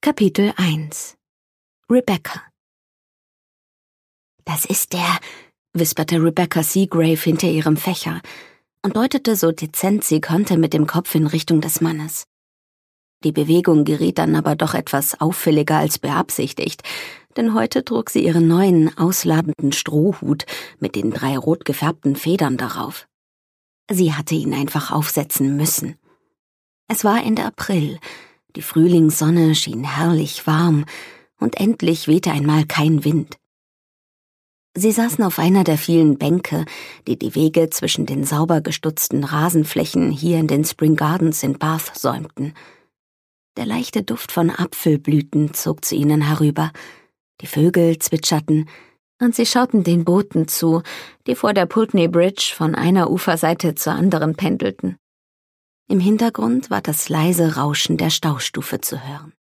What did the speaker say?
Kapitel 1 Rebecca. »Das ist der«, wisperte Rebecca Seagrave hinter ihrem Fächer und deutete so dezent sie konnte mit dem Kopf in Richtung des Mannes. Die Bewegung geriet dann aber doch etwas auffälliger als beabsichtigt, denn heute trug sie ihren neuen, ausladenden Strohhut mit den 3 rot gefärbten Federn darauf. Sie hatte ihn einfach aufsetzen müssen. Es war Ende April, die Frühlingssonne schien herrlich warm und endlich wehte einmal kein Wind. Sie saßen auf einer der vielen Bänke, die die Wege zwischen den sauber gestutzten Rasenflächen hier in den Spring Gardens in Bath säumten. Der leichte Duft von Apfelblüten zog zu ihnen herüber, die Vögel zwitscherten, und sie schauten den Booten zu, die vor der Pulteney Bridge von einer Uferseite zur anderen pendelten. Im Hintergrund war das leise Rauschen der Staustufe zu hören.